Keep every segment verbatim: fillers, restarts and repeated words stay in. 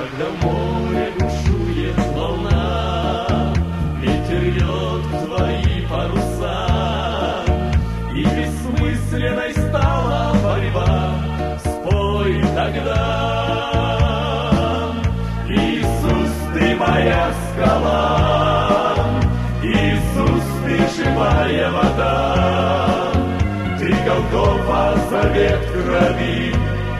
Когда море бушует волна, ветер льет в твои паруса, и бессмысленной стала борьба, спой тогда. Иисус, ты моя скала, Иисус, ты живая вода, ты Голгофа, завет крови,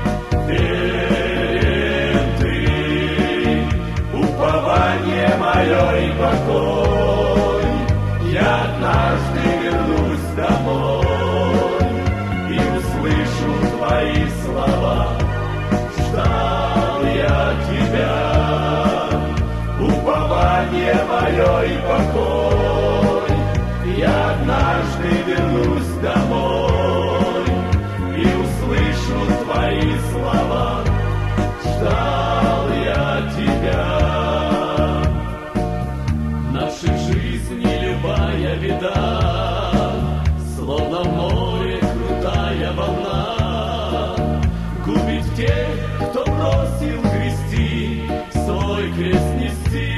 упование мое и покой. Я однажды вернусь домой и услышу твои слова. Ждал я тебя, упование мое и покой. Я однажды вернусь домой и услышу твои слова. Ждал я тебя. Нашей жизни любая беда, словно в море крутая волна, губит тех, кто бросил грести, свой крест нести.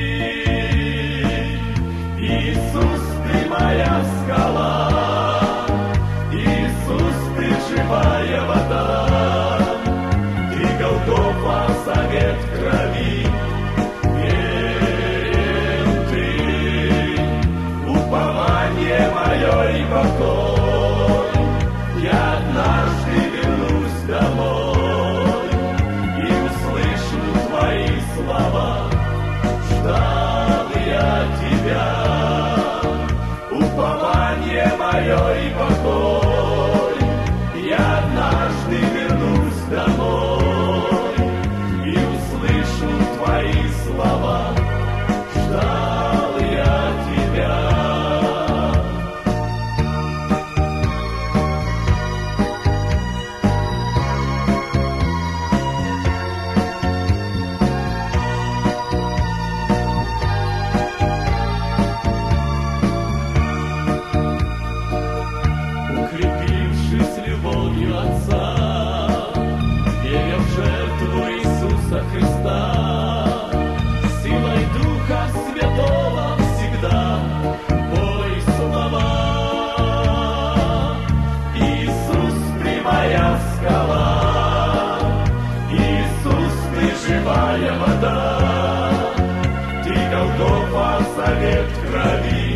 Иисус, ты моя скала, Иисус, ты живая вода, ты Голгофа, завет крови. Мое и покой. Я однажды вернусь домой и услышу твои слова. Ждал я тебя, упование мое и покой. Я однажды вернусь домой и услышу твои слова. Ждал я тебя. Укрепившись любовью Отца, веря в жертву Иисуса Христа, силой Духа Святого всегда пой слова. Иисус, ты моя скала, Иисус, ты живая вода, ты Голгофа, завет крови.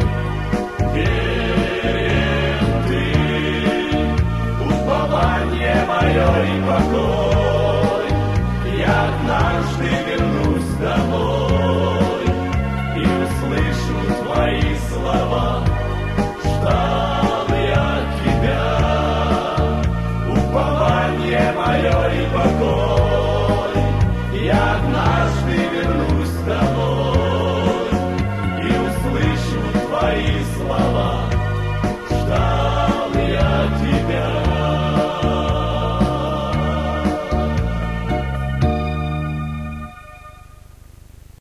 Мое и покой. Я однажды вернусь домой и услышу твои слова.